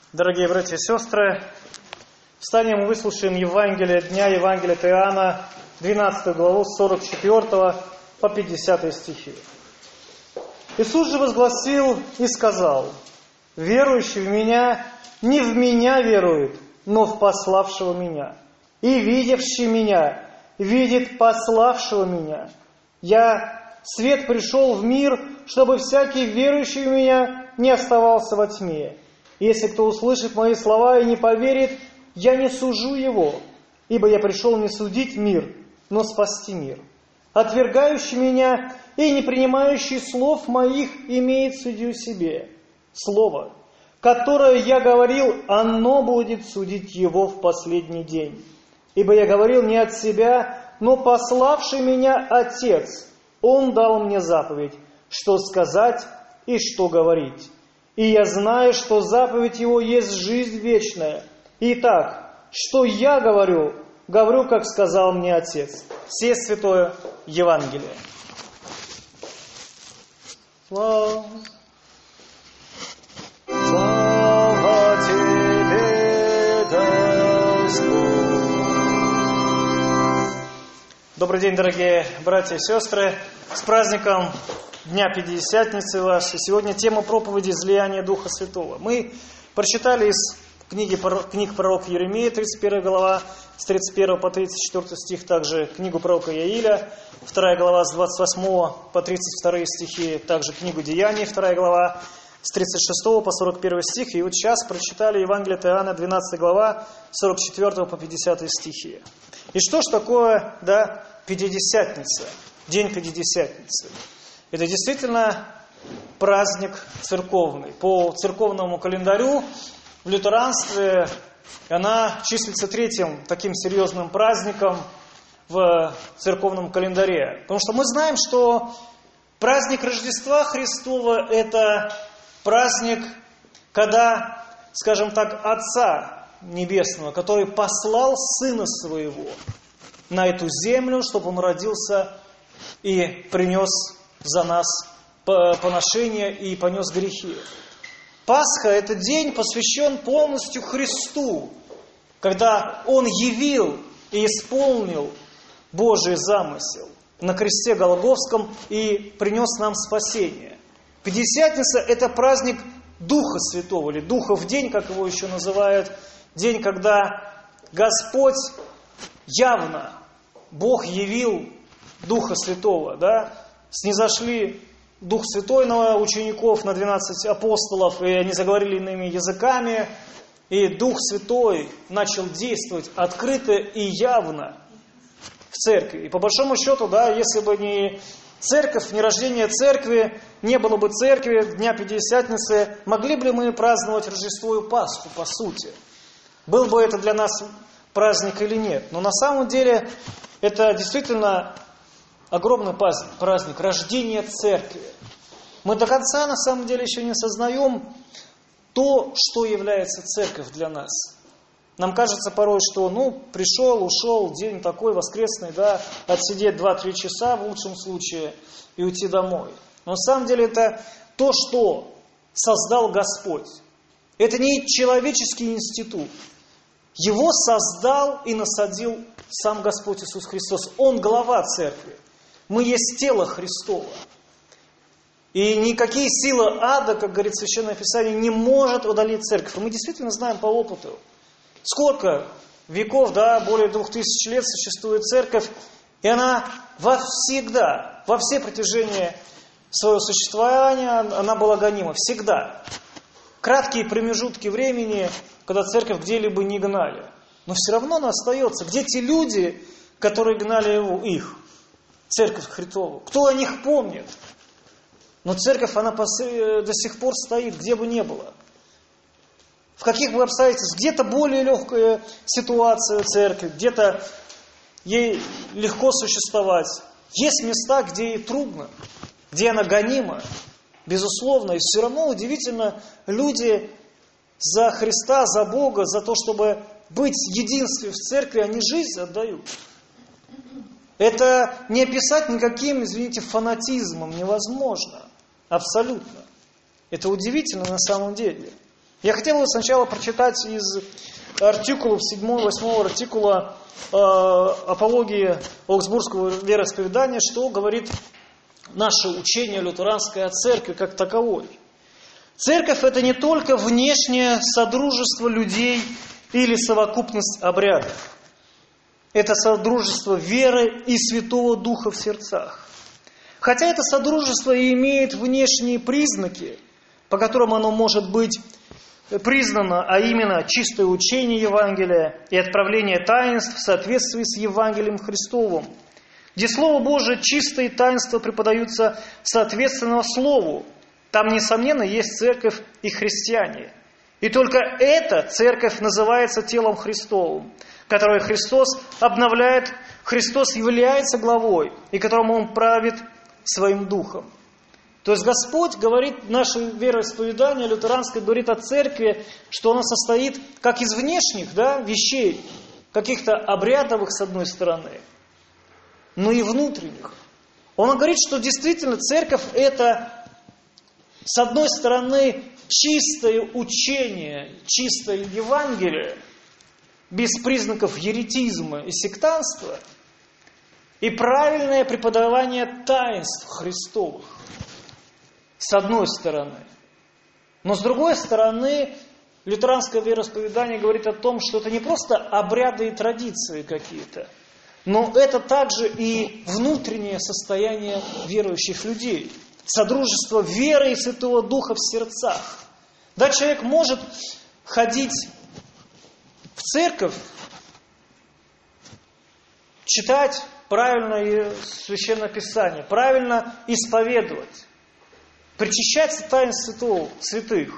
Дорогие братья и сестры, встанем и выслушаем Евангелие дня, Евангелие от Иоанна, 12 главу, с 44 по 50 стихи. Иисус же возгласил и сказал: «Верующий в Меня не в Меня верует, но в пославшего Меня. И видевший Меня видит пославшего Меня. Я, свет, пришел в мир, чтобы всякий верующий в Меня не оставался во тьме. Если кто услышит мои слова и не поверит, я не сужу его, ибо я пришел не судить мир, но спасти мир. Отвергающий меня и не принимающий слов моих имеет судью себе. Слово, которое я говорил, оно будет судить его в последний день. Ибо я говорил не от себя, но пославший меня Отец, Он дал мне заповедь, что сказать и что говорить. И я знаю, что заповедь Его есть жизнь вечная. Итак, что я говорю, говорю, как сказал мне Отец». Все святое Евангелие. Слава Тебе, Господь. Добрый день, дорогие братья и сестры. С праздником Дня Пятидесятницы вас. И сегодня тема проповеди «Излияние Духа Святого». Мы прочитали из книг пророка Иеремии, 31 глава, с 31 по 34 стих, также книгу пророка Иаиля, 2 глава, с 28 по 32 стихи, также книгу Деяний, 2 глава, с 36 по 41 стих. И вот сейчас прочитали Евангелие от Иоанна, 12 глава, с 44 по 50 стихи. И что ж такое, Пятидесятница, День Пятидесятницы? Это действительно праздник церковный. По церковному календарю в лютеранстве она числится третьим таким серьезным праздником в церковном календаре. Потому что мы знаем, что праздник Рождества Христова – это праздник, когда, скажем так, Отца Небесного, который послал Сына Своего на эту землю, чтобы Он родился и принес за нас поношение и понес грехи. Пасха – это день, посвящен полностью Христу, когда Он явил и исполнил Божий замысел на кресте Голгофском и принес нам спасение. Пятидесятница – это праздник Духа Святого, или Духов день, как его еще называют, день, когда Господь явно, Бог явил Духа Святого, снизошли Дух Святой на учеников, на 12 апостолов, и они заговорили иными языками, и Дух Святой начал действовать открыто и явно в церкви. И по большому счету, если бы не церковь, не рождение церкви, не было бы церкви, Дня Пятидесятницы, могли бы мы праздновать Рождество и Пасху, по сути? Был бы это для нас праздник или нет? Но на самом деле это действительно огромный праздник рождения церкви. Мы до конца, на самом деле, еще не осознаем то, что является церковь для нас. Нам кажется порой, что, пришел, ушел, день такой воскресный, отсидеть 2-3 часа в лучшем случае и уйти домой. Но на самом деле это то, что создал Господь. Это не человеческий институт. Его создал и насадил сам Господь Иисус Христос. Он глава церкви. Мы есть тело Христово. И никакие силы ада, как говорит Священное Писание, не может удалить церковь. И мы действительно знаем по опыту. Сколько веков, более 2000 лет существует церковь, и она во все протяжения своего существования, она была гонима. Всегда. Краткие промежутки времени, когда церковь где-либо не гнали. Но все равно она остается. Где те люди, которые гнали их? Церковь Христову. Кто о них помнит? Но церковь, она до сих пор стоит, где бы ни было. В каких бы обстоятельствах, где-то более легкая ситуация в церкви, где-то ей легко существовать. Есть места, где ей трудно, где она гонима, безусловно. И все равно удивительно, люди за Христа, за Бога, за то, чтобы быть в единстве в церкви, они жизнь отдают. Это не описать никаким, фанатизмом невозможно. Абсолютно. Это удивительно на самом деле. Я хотел бы сначала прочитать из артикулов, 7-8 артикула апологии Аугсбургского вероисповедания, что говорит наше учение лютеранской о церкви как таковой. Церковь – это не только внешнее содружество людей или совокупность обрядов. Это содружество веры и Святого Духа в сердцах. Хотя это содружество и имеет внешние признаки, по которым оно может быть признано, а именно чистое учение Евангелия и отправление таинств в соответствии с Евангелием Христовым, где Слово Божие, чистые таинства преподаются соответственно Слову. Там, несомненно, есть церковь и христиане. И только эта церковь называется телом Христовым, которое Христос обновляет, Христос является главой, и которому Он правит своим духом. То есть Господь говорит, наше вероисповедание лютеранское говорит о церкви, что она состоит как из внешних вещей, каких-то обрядовых с одной стороны, но и внутренних. Он говорит, что действительно церковь это, с одной стороны, чистое учение, чистое Евангелие, без признаков еретизма и сектанства, и правильное преподавание таинств Христовых. С одной стороны. Но с другой стороны, лютеранское вероисповедание говорит о том, что это не просто обряды и традиции какие-то, но это также и внутреннее состояние верующих людей. Содружество веры и Святого Духа в сердцах. Да, человек может ходить в церковь, читать правильно Священное Писание, правильно исповедовать, причащаться тайн святых,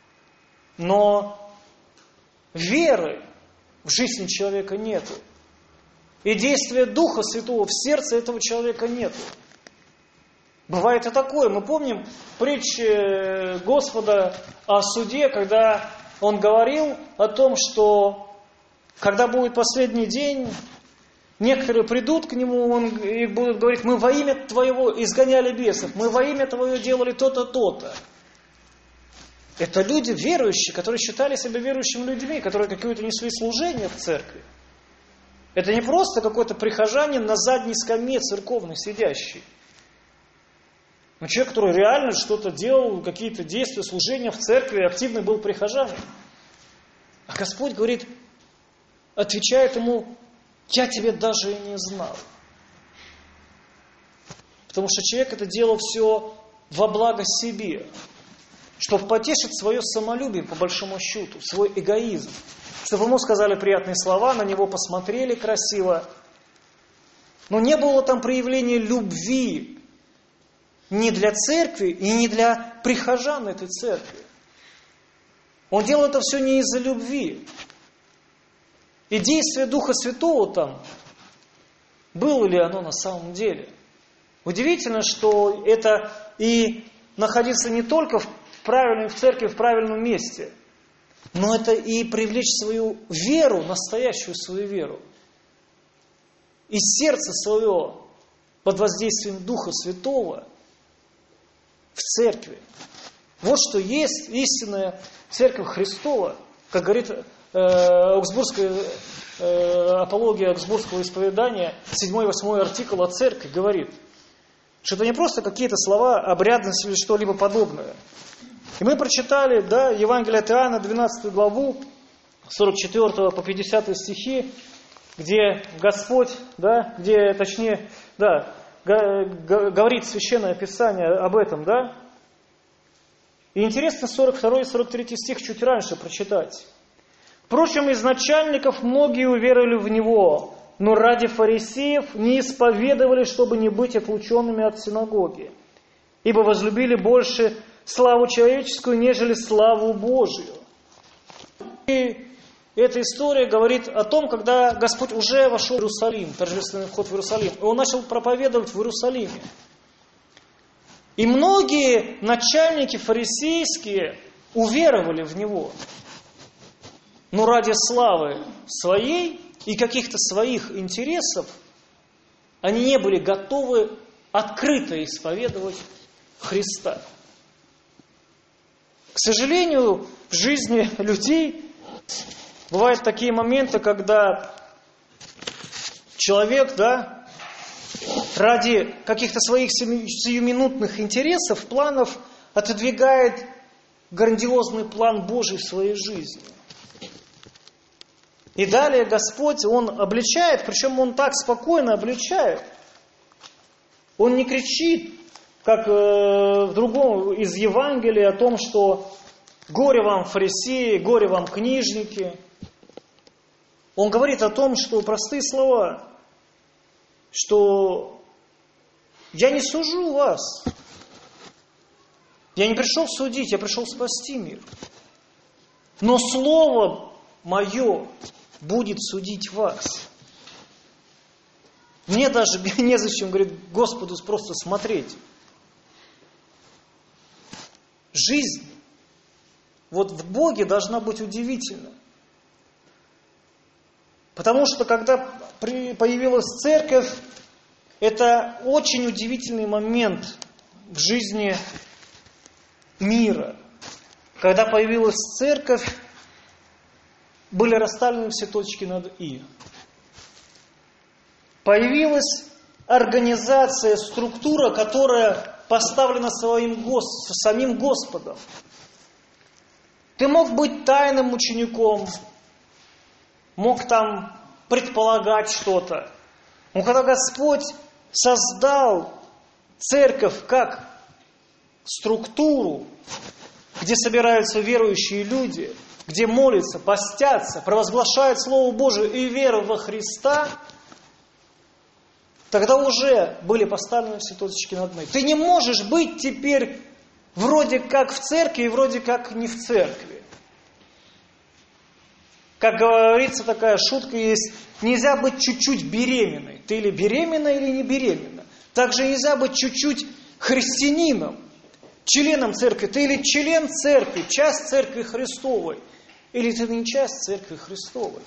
но веры в жизни человека нету. И действия Духа Святого в сердце этого человека нету. Бывает и такое. Мы помним притчи Господа о суде, когда Он говорил о том, что когда будет последний день, некоторые придут к Нему и будут говорить: мы во имя Твоего изгоняли бесов, мы во имя Твое делали то-то, то-то. Это люди верующие, которые считали себя верующими людьми, которые какое-то несли служение в церкви. Это не просто какой-то прихожанин на задней скамье церковной сидящий. Но человек, который реально что-то делал, какие-то действия, служения в церкви, активный был прихожанин. А Господь говорит, отвечает ему: я тебя даже и не знал. Потому что человек это делал все во благо себе, чтобы потешить свое самолюбие, по большому счету, свой эгоизм. Чтобы ему сказали приятные слова, на него посмотрели красиво. Но не было там проявления любви ни для церкви и не для прихожан этой церкви. Он делал это все не из-за любви. И действие Духа Святого там, было ли оно на самом деле? Удивительно, что это и находиться не только в церкви, в правильном месте, но это и привлечь свою веру, настоящую свою веру, из сердца своего, под воздействием Духа Святого, в церкви. Вот что есть истинная церковь Христова, как говорит Аугсбургская апология Аугсбургского исповедания, 7-8 артикул о церкви говорит, что это не просто какие-то слова, обрядность или что-либо подобное. И мы прочитали, Евангелие от Иоанна, 12 главу, 44 по 50 стихи, где Господь, говорит Священное Писание об этом, И интересно 42 и 43 стих чуть раньше прочитать. Впрочем, из начальников многие уверовали в Него, но ради фарисеев не исповедовали, чтобы не быть отлученными от синагоги, ибо возлюбили больше славу человеческую, нежели славу Божию. И эта история говорит о том, когда Господь уже вошел в Иерусалим, торжественный вход в Иерусалим, и Он начал проповедовать в Иерусалиме. И многие начальники фарисейские уверовали в Него. Но ради славы своей и каких-то своих интересов они не были готовы открыто исповедовать Христа. К сожалению, в жизни людей бывают такие моменты, когда человек, да, ради каких-то своих сиюминутных интересов, планов отодвигает грандиозный план Божий в своей жизни. И далее Господь, Он обличает, причем Он так спокойно обличает. Он не кричит, как в другом из Евангелия, о том, что горе вам фарисеи, горе вам книжники. Он говорит о том, что простые слова, что я не сужу вас. Я не пришел судить, я пришел спасти мир. Но Слово Мое будет судить вас. Мне даже незачем, говорит, Господу просто смотреть. Жизнь вот в Боге должна быть удивительна. Потому что когда появилась церковь, это очень удивительный момент в жизни мира. Когда появилась церковь, были расставлены все точки над «и». Появилась организация, структура, которая поставлена самим Господом. Ты мог быть тайным учеником, мог там предполагать что-то. Но когда Господь создал церковь как структуру, где собираются верующие люди, где молятся, постятся, провозглашают Слово Божие и веру во Христа, тогда уже были поставлены все точки над «и». Ты не можешь быть теперь вроде как в церкви и вроде как не в церкви. Как говорится, такая шутка есть, нельзя быть чуть-чуть беременной. Ты или беременна, или не беременна. Также нельзя быть чуть-чуть христианином, членом церкви. Ты или член церкви, часть церкви Христовой, или ты не часть церкви Христовой.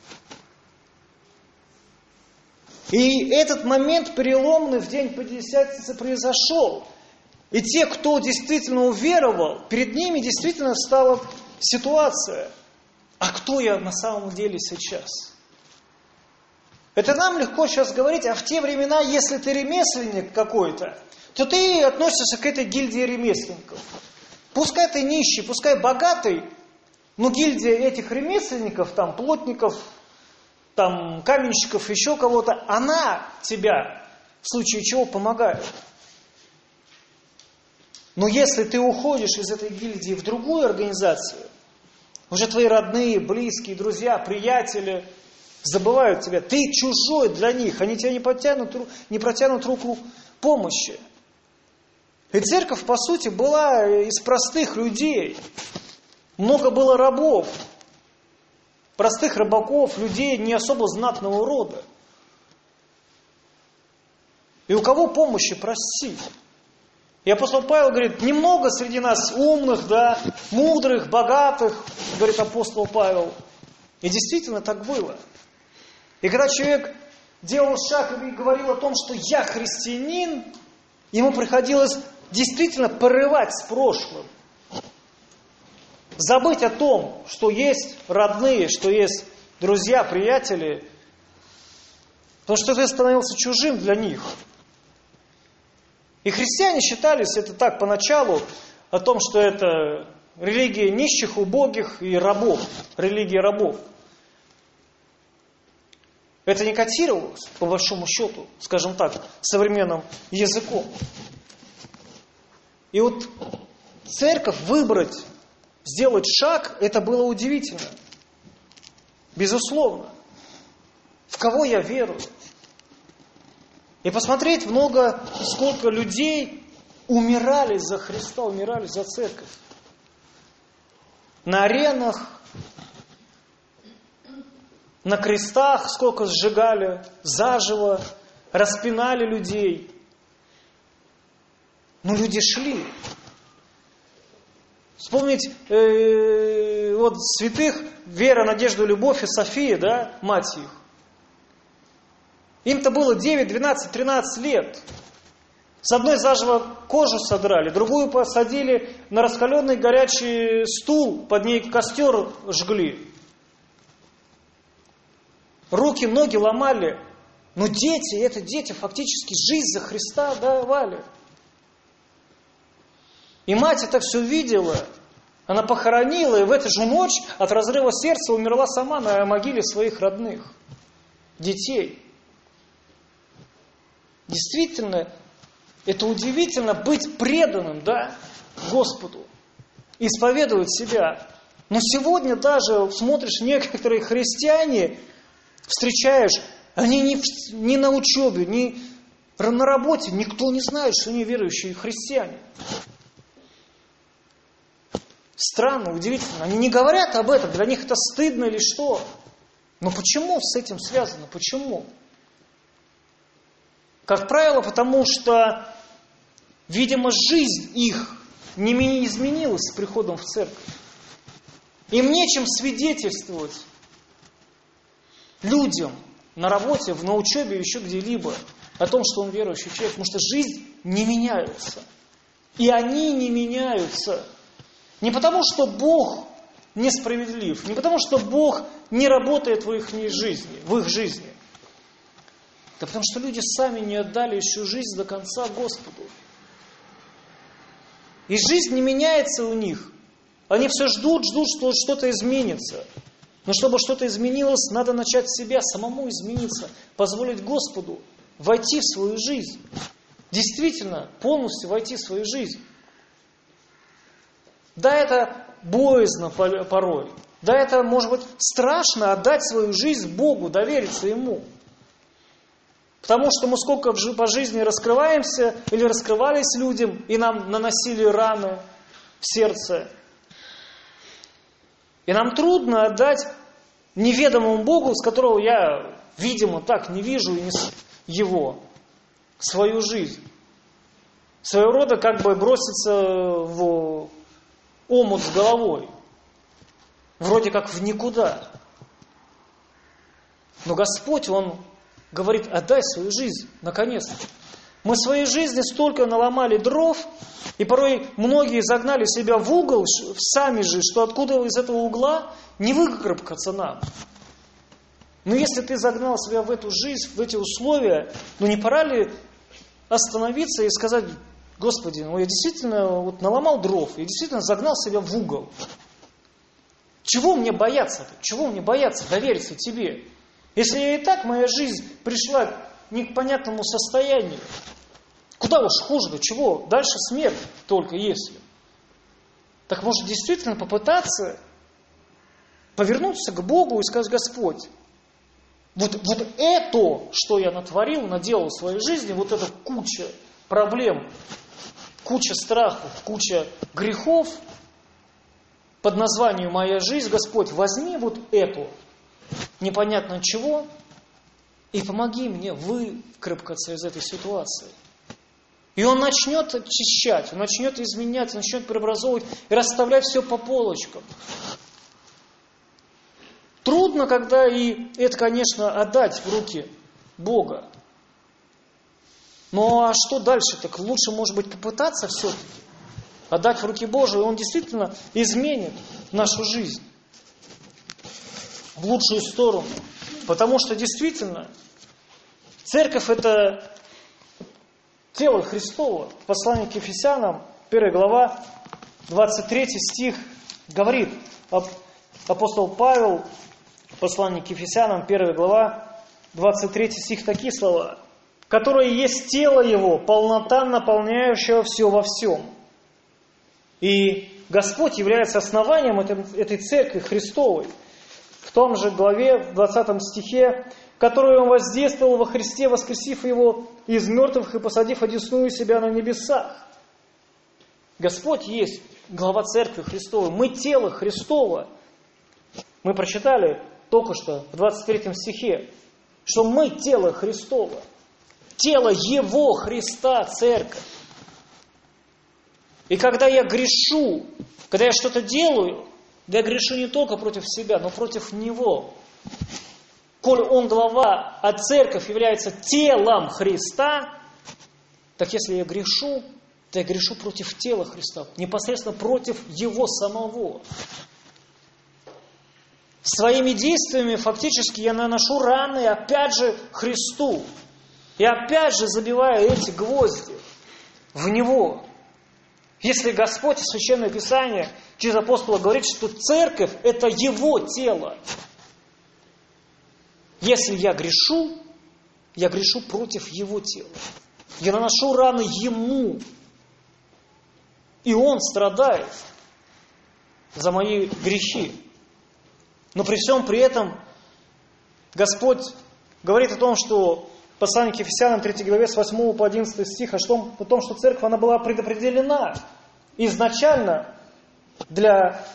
И этот момент переломный в день Пятидесятницы произошел. И те, кто действительно уверовал, перед ними действительно стала ситуация. А кто я на самом деле сейчас? Это нам легко сейчас говорить, а в те времена, если ты ремесленник какой-то, то ты относишься к этой гильдии ремесленников. Пускай ты нищий, пускай богатый, но гильдия этих ремесленников, там, плотников, там, каменщиков, еще кого-то, она тебя в случае чего помогает. Но если ты уходишь из этой гильдии в другую организацию, уже твои родные, близкие, друзья, приятели забывают тебя. Ты чужой для них, они тебе не протянут руку помощи. И церковь, по сути, была из простых людей. Много было рабов, простых рыбаков, людей не особо знатного рода. И у кого помощи просить? И апостол Павел говорит, немного среди нас умных, да, мудрых, богатых, говорит апостол Павел. И действительно так было. И когда человек делал шаг и говорил о том, что я христианин, ему приходилось действительно порывать с прошлым. Забыть о том, что есть родные, что есть друзья, приятели, потому что ты становился чужим для них. И христиане считались, это так поначалу, о том, что это религия нищих, убогих и рабов, религия рабов. Это не котировалось, по большому счету, скажем так, современным языком. И вот церковь выбрать, сделать шаг, это было удивительно. Безусловно. В кого я верую? И посмотреть сколько людей умирали за Христа, умирали за церковь. На аренах, на крестах сколько сжигали заживо, распинали людей. Но люди шли. Вспомнить вот святых Вера, Надежда, Любовь и София, да, мать их. Им-то было 9, 12, 13 лет. С одной заживо кожу содрали, другую посадили на раскаленный горячий стул, под ней костер жгли. Руки, ноги ломали. Но дети фактически жизнь за Христа давали. И мать это все видела. Она похоронила, и в эту же ночь от разрыва сердца умерла сама на могиле своих родных детей. Действительно, это удивительно быть преданным, Господу, исповедовать себя. Но сегодня даже смотришь, некоторые христиане встречаешь, они ни на учебе, ни на работе, никто не знает, что они верующие христиане. Странно, удивительно. Они не говорят об этом, для них это стыдно или что. Но почему с этим связано? Почему? Как правило, потому что, видимо, жизнь их не изменилась с приходом в церковь. Им нечем свидетельствовать людям на работе, на учебе, еще где-либо о том, что он верующий человек. Потому что жизнь не меняется. И они не меняются. Не потому, что Бог несправедлив, не потому, что Бог не работает в их жизни. Да потому что люди сами не отдали еще жизнь до конца Господу. И жизнь не меняется у них. Они все ждут, что что-то изменится. Но чтобы что-то изменилось, надо начать с себя, самому измениться, позволить Господу войти в свою жизнь. Действительно, полностью войти в свою жизнь. Да, это боязно порой. Да, это может быть страшно отдать свою жизнь Богу, довериться Ему. Потому что мы сколько по жизни раскрываемся или раскрывались людям, и нам наносили раны в сердце. И нам трудно отдать неведомому Богу, с которого я, видимо, так не вижу Его, свою жизнь. Своего рода как бы броситься в омут с головой. Вроде как в никуда. Но Господь, Он говорит, отдай свою жизнь, наконец-то. Мы в своей жизни столько наломали дров, и порой многие загнали себя в угол, сами же, что откуда из этого угла не выкарабкаться нам. Но если ты загнал себя в эту жизнь, в эти условия, не пора ли остановиться и сказать, Господи, я действительно наломал дров, я действительно загнал себя в угол. Чего мне бояться? Чего мне бояться довериться Тебе? Если и так моя жизнь пришла к непонятному состоянию, куда уж хуже, до чего? Дальше смерть только если. Так может действительно попытаться повернуться к Богу и сказать, Господь, вот это, что я натворил, наделал в своей жизни, вот эта куча проблем, куча страхов, куча грехов под названием «Моя жизнь», Господь, возьми вот эту, непонятно чего, и помоги мне выкарабкаться из этой ситуации. И Он начнет очищать, Он начнет изменять, Он начнет преобразовывать и расставлять все по полочкам. Трудно, когда и это, конечно, отдать в руки Бога. Ну а что дальше? Так лучше, может быть, попытаться все-таки отдать в руки Божии, и Он действительно изменит нашу жизнь в лучшую сторону. Потому что действительно церковь — это тело Христово. В послании к Ефесянам, 1 глава, 23 стих, говорит апостол Павел, послание к Ефесянам, 1 глава, 23 стих, такие слова: «Которое есть тело Его, полнота, наполняющая все во всем». И Господь является основанием этой церкви Христовой. В том же главе, в 20 стихе, «Которую Он воздействовал во Христе, воскресив Его из мертвых и посадив одесную себя на небесах». Господь есть глава церкви Христовой. Мы тело Христово. Мы прочитали только что в 23 стихе, что мы тело Христово. Тело Его Христа, церковь. И когда я грешу, когда я что-то делаю, я грешу не только против себя, но против Него. Коль Он глава, а церковь является телом Христа, Так если я грешу, то я грешу против тела Христа, непосредственно против Его самого. Своими действиями фактически я наношу раны, опять же, Христу. И опять же забиваю эти гвозди в Него. Если Господь в Священное Писание через апостола говорит, что церковь – это Его тело. Если я грешу против Его тела. Я наношу раны Ему. И Он страдает за мои грехи. Но при всем при этом Господь говорит о том, что в послании к Ефесянам 3 главе с 8 по 11 стих, о том, что церковь она была предопределена изначально для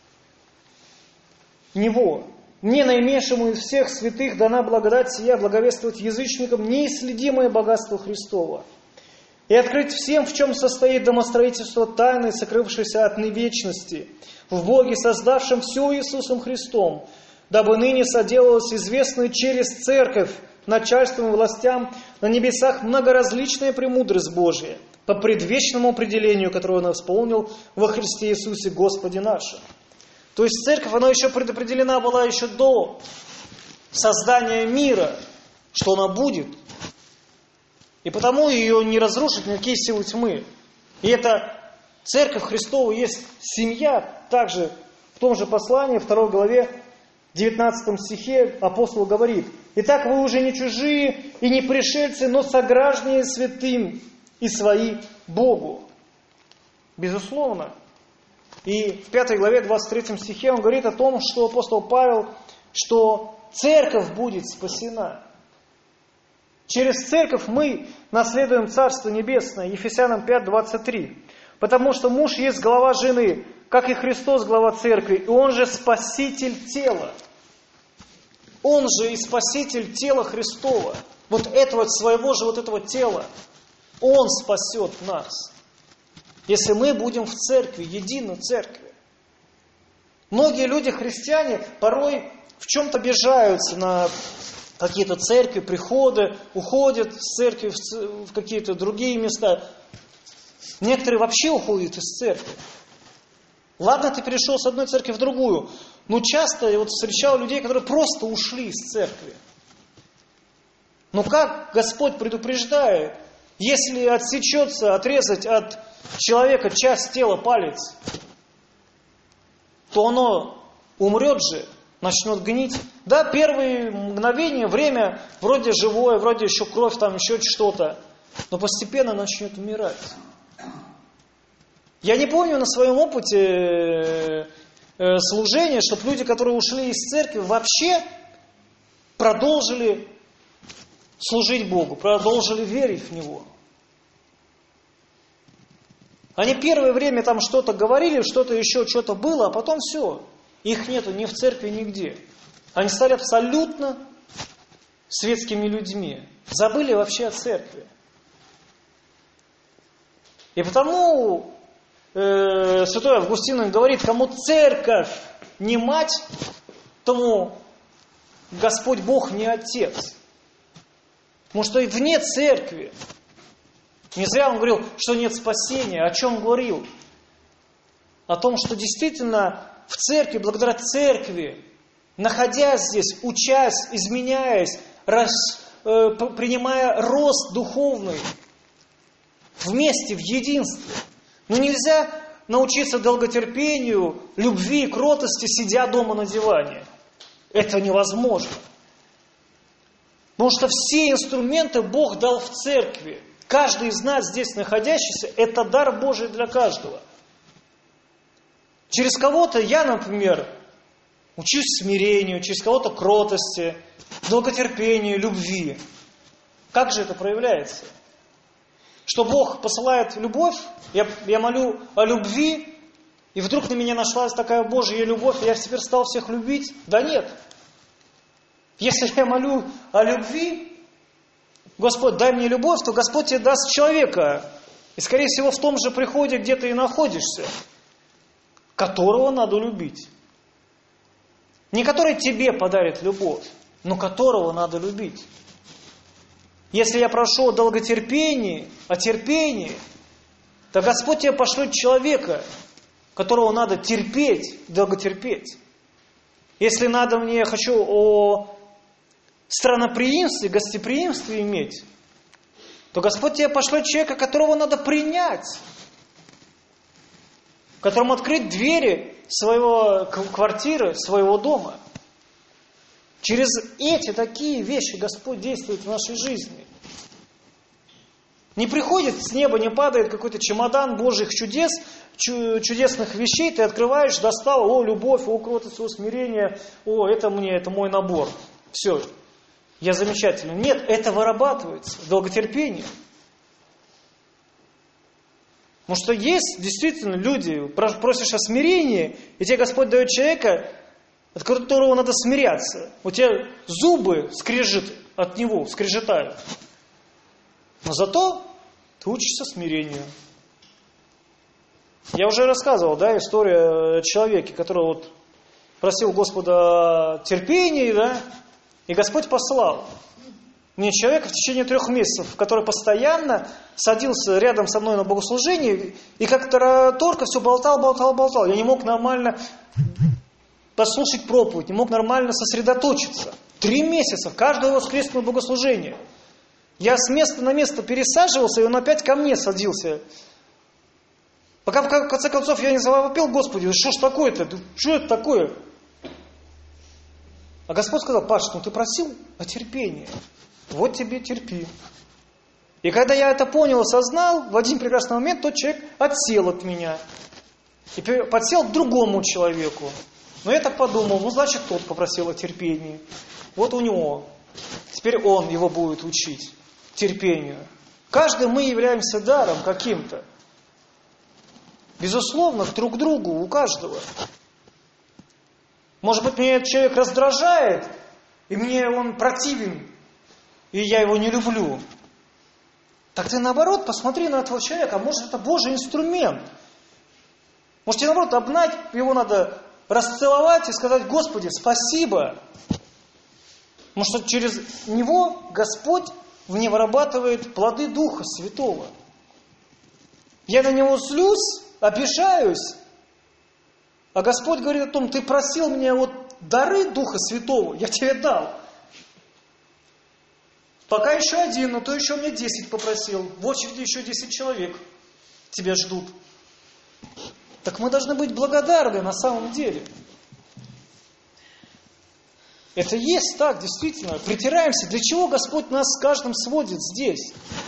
Него. «Мне, наименьшему из всех святых, дана благодать сия, благовествовать язычникам неисследимое богатство Христова, и открыть всем, в чем состоит домостроительство тайны, сокрывшейся от вечности, в Боге, создавшем все Иисусом Христом, дабы ныне соделалось известной через церковь начальством и властям на небесах многоразличная премудрость Божия, по предвечному определению, которое Он исполнил во Христе Иисусе Господе нашим». То есть церковь, она еще предопределена была еще до создания мира, что она будет. И потому ее не разрушат никакие силы тьмы. И эта церковь Христова есть семья. Также в том же послании, 2 главе, 19 стихе апостол говорит: «Итак, вы уже не чужие и не пришельцы, но сограждане святым и свои Богу». Безусловно. И в 5 главе, 23 стихе он говорит о том, что апостол Павел, что церковь будет спасена. Через церковь мы наследуем Царство Небесное. Ефесянам 5:23. Потому что муж есть глава жены, как и Христос глава церкви, и Он же спаситель тела. Он же и спаситель тела Христова. Вот этого своего же вот этого тела. Он спасет нас. Если мы будем в церкви, единой церкви. Многие люди, христиане, порой в чем-то обижаются на какие-то церкви, приходы, уходят с церкви в какие-то другие места. Некоторые вообще уходят из церкви. Ладно, ты перешел с одной церкви в другую, но часто я встречал людей, которые просто ушли из церкви. Но как Господь предупреждает, если отрезать от человека часть тела, палец, то оно умрет же, начнет гнить. Да, первые мгновения, время вроде живое, вроде еще кровь, там еще что-то, но постепенно начнет умирать. Я не помню на своем опыте служения, чтобы люди, которые ушли из церкви, вообще продолжили служить Богу, продолжили верить в Него. Они первое время там что-то говорили, что-то еще, что-то было, а потом все. Их нету ни в церкви, нигде. Они стали абсолютно светскими людьми. Забыли вообще о церкви. И потому святой Августин говорит, кому церковь не мать, тому Господь Бог не отец. Потому что и вне церкви. Не зря он говорил, что нет спасения. О чем говорил? О том, что действительно в церкви, благодаря церкви, находясь здесь, учась, изменяясь, принимая рост духовный, вместе, в единстве. Но нельзя научиться долготерпению, любви, кротости, сидя дома на диване. Это невозможно. Потому что все инструменты Бог дал в церкви. Каждый из нас здесь находящийся, это дар Божий для каждого. Через кого-то я, например, учусь смирению, через кого-то кротости, долготерпению, любви. Как же это проявляется? Что Бог посылает любовь, я молю о любви, и вдруг на меня нашлась такая Божья любовь, и я теперь стал всех любить? Да нет. Если я молю о любви, Господь, дай мне любовь, то Господь тебе даст человека. И, скорее всего, в том же приходе, где ты и находишься, которого надо любить. Не который тебе подарит любовь, но которого надо любить. Если я прошу о долготерпении, о терпении, то Господь тебе пошлет человека, которого надо терпеть, долготерпеть. Если надо мне, я хочу о странноприимстве, гостеприимстве иметь, то Господь тебе пошлет человека, которого надо принять, которому открыть двери своего квартиры, своего дома. Через эти такие вещи Господь действует в нашей жизни. Не приходит с неба, не падает какой-то чемодан Божьих чудес, чудесных вещей, ты открываешь, достал, о, любовь, о, кротость, о, смирение, о, это мне, это мой набор. Все, я замечательный. Нет, это вырабатывается, долготерпение. Потому что есть действительно люди, просишь о смирении, и тебе Господь дает человека, от которого надо смиряться. У тебя зубы скрежет от него, скрежетают. Но зато ты учишься смирению. Я уже рассказывал, да, историю о человеке, который вот просил Господа терпения, да, и Господь послал мне человека в течение 3 месяцев, который постоянно садился рядом со мной на богослужении и как-то только все болтал. Я не мог нормально послушать проповедь, не мог нормально сосредоточиться. 3 месяца, каждое воскресное богослужение. Я с места на место пересаживался, и он опять ко мне садился. Пока в конце концов я не завопил: Господи, что ж такое-то? Что это такое? А Господь сказал: Паш, ну ты просил о терпении. Вот тебе терпи. И когда я это понял, осознал, в один прекрасный момент тот человек отсел от меня. И подсел к другому человеку. Но я так подумал, ну значит тот попросил о терпении. Вот у него. Теперь он его будет учить терпению. Каждый мы являемся даром каким-то. Безусловно, друг к другу, у каждого. Может быть, меня этот человек раздражает, и мне он противен, и я его не люблю. Так ты наоборот посмотри на этого человека, может это Божий инструмент. Может тебе наоборот обнять, его надо расцеловать и сказать: Господи, спасибо. Потому что через него Господь в ней вырабатывает плоды Духа Святого. Я на него злюсь, обижаюсь, а Господь говорит о том: ты просил меня вот дары Духа Святого, я тебе дал. Пока еще 1, но то еще мне 10 попросил. В очереди еще 10 человек тебя ждут. Так мы должны быть благодарны на самом деле. Это есть так, действительно. Притираемся. Для чего Господь нас с каждым сводит здесь?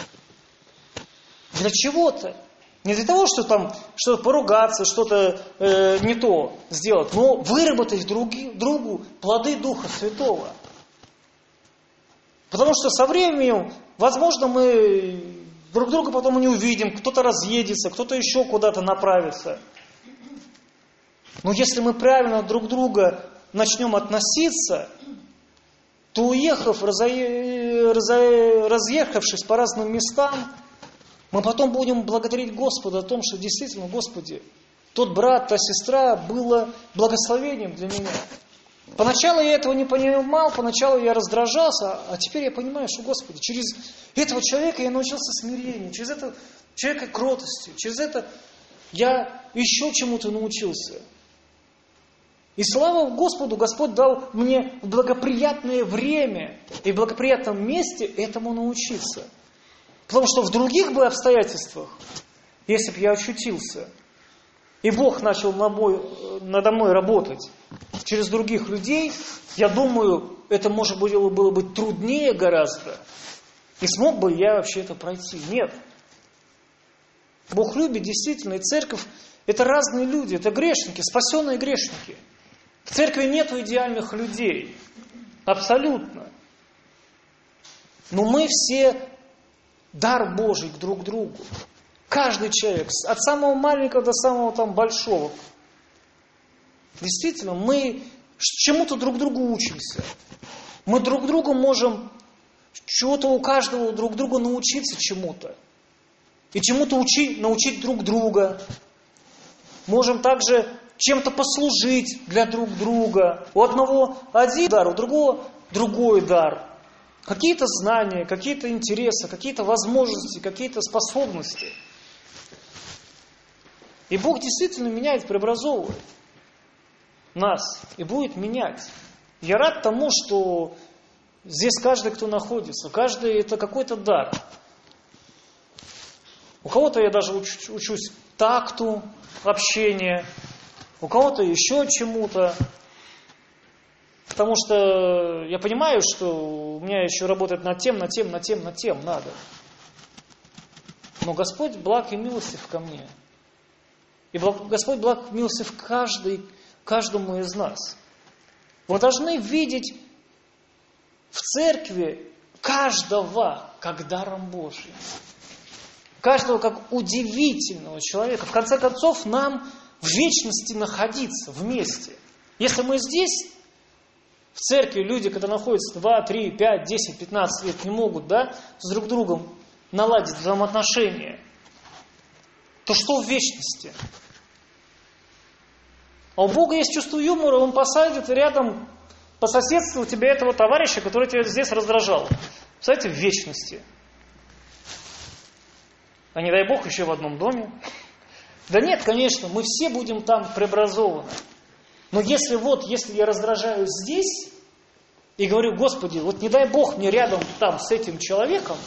Для чего-то. Не для того, чтобы там что-то поругаться, что-то не то сделать, но выработать другу плоды Духа Святого. Потому что со временем, возможно, мы друг друга потом не увидим, кто-то разъедется, кто-то еще куда-то направится. Но если мы правильно друг к другу начнем относиться, то уехав, разъехавшись по разным местам, мы потом будем благодарить Господа о том, что действительно, Господи, тот брат, та сестра было благословением для меня. Поначалу я этого не понимал, поначалу я раздражался, а теперь я понимаю, что, Господи, через этого человека я научился смирению, через этого человека кротости, через это я еще чему-то научился. И слава Господу, Господь дал мне в благоприятное время и в благоприятном месте этому научиться. Потому что в других бы обстоятельствах, если бы я очутился, и Бог начал надо мной работать через других людей, я думаю, это, может быть, было бы труднее гораздо. И смог бы я вообще это пройти? Нет. Бог любит действительно, и церковь – это разные люди, это грешники, спасенные грешники. В церкви нет идеальных людей. Абсолютно. Но мы все дар Божий друг к другу. Каждый человек, от самого маленького до самого там большого. Действительно, мы чему-то друг другу учимся. Мы друг другу можем чего-то у каждого друг друга научиться чему-то. И чему-то научить друг друга. Можем также чем-то послужить для друг друга. У одного один дар, у другого другой дар. какие-то знания, какие-то интересы, какие-то возможности, какие-то способности. И Бог действительно меняет, преобразовывает нас и будет менять. Я рад тому, что здесь каждый, кто находится, каждый это какой-то дар. У кого-то я даже учусь такту, общения, у кого-то еще чему-то. Потому что я понимаю, что у меня еще работать над тем надо. Но Господь благ и милостив ко мне. И Господь благ и милостив каждому из нас. Вы должны видеть в церкви каждого как даром Божьим. Каждого как удивительного человека. В конце концов, нам в вечности находиться вместе. Если мы здесь, в церкви, люди, когда находятся 2, 3, 5, 10, 15 лет, не могут, с друг другом наладить взаимоотношения, то что в вечности? А у Бога есть чувство юмора, Он посадит рядом по соседству у тебя этого товарища, который тебя здесь раздражал. Представляете, в вечности. А не дай Бог еще в одном доме. Да нет, конечно, мы все будем там преобразованы. Но если я раздражаюсь здесь и говорю: Господи, не дай Бог мне рядом там с этим человеком,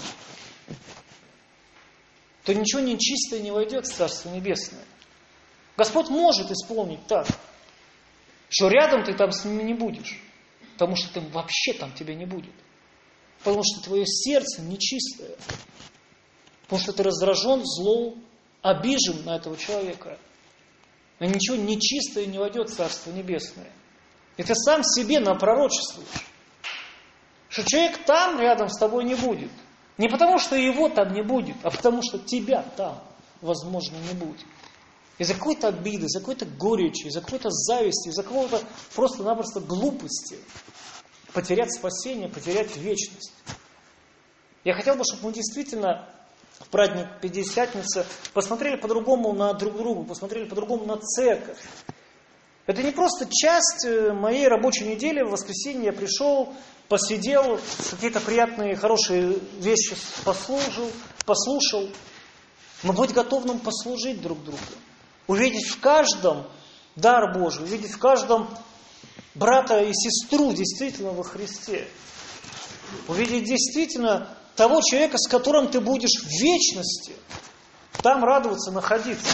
то ничего нечистое не войдет в Царство Небесное. Господь может исполнить так, что рядом ты там с ними не будешь, потому что ты вообще там тебя не будет. Потому что твое сердце нечистое. Потому что ты раздражен, злой, обижен на этого человека. Но ничего нечистое не войдет в Царство Небесное. И ты сам себе напророчествуешь, что человек там рядом с тобой не будет. Не потому, что его там не будет, а потому, что тебя там, возможно, не будет. Из-за какой-то обиды, из-за какой-то горечи, из-за какой-то зависти, из-за какого-то просто-напросто глупости потерять спасение, потерять вечность. Я хотел бы, чтобы мы действительно в праздник Пятидесятницы посмотрели по-другому на друг друга, посмотрели по-другому на церковь. Это не просто часть моей рабочей недели. В воскресенье я пришел, посидел, какие-то приятные, хорошие вещи послушал. Но быть готовым послужить друг другу. Увидеть в каждом дар Божий, увидеть в каждом брата и сестру действительно во Христе. Увидеть действительно того человека, с которым ты будешь в вечности, там радоваться, находиться.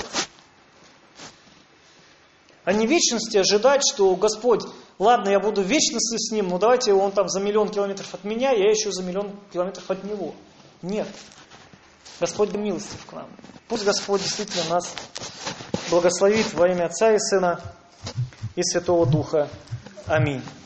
А не в вечности ожидать, что Господь, ладно, я буду в вечности с Ним, но давайте он там за 1 000 000 километров от меня, я еще за 1 000 000 километров от Него. Нет. Господь милостив к нам. Пусть Господь действительно нас благословит во имя Отца и Сына и Святого Духа. Аминь.